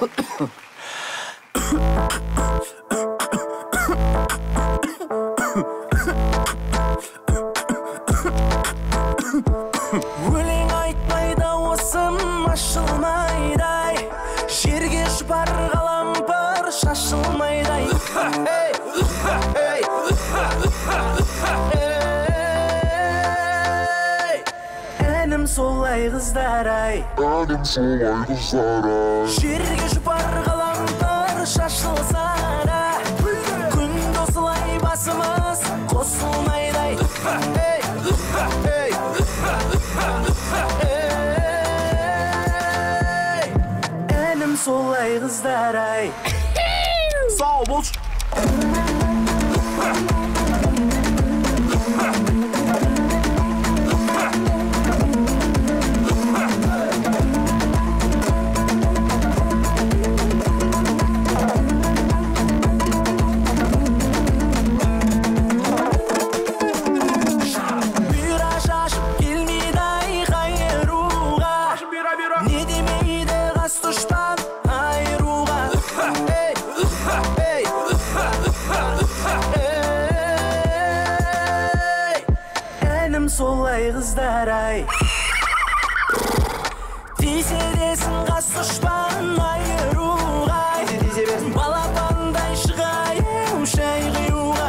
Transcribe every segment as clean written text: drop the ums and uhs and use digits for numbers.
Өлең айтпайда осым ашылмайдай, жерге жұпар қалампыр шашылмайдай. Әнім солай қыздар-ай, жерге жұпар қалампыр шашылсара, күнді осылай басымыз қосылмайдай. Әнім солай қыздар-ай. Сау болшы. Солай қыздар-ай, тисе десін қас дұшпан айыруға, балапандай шығайын шай қиюға.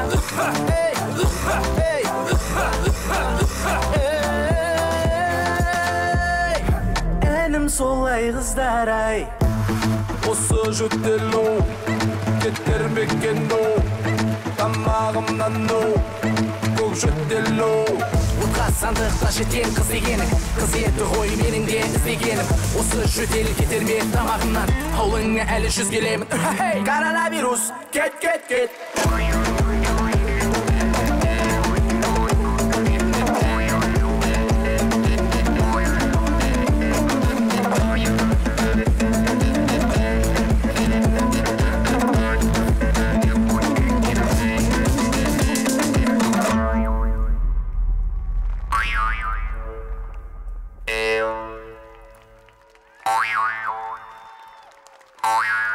Әнім солай қыздар-ай, осы жөтелу кетер мекену, тамағымнан көк жөтелу. Сандықта жетен қыз дегенің, қыз еті ғой менің де іздегенім. Осы жөтел кетер ме тамағымнан, аулыңа әлі жүз келемін. Коронавирус, кет, кет, кет. Oh,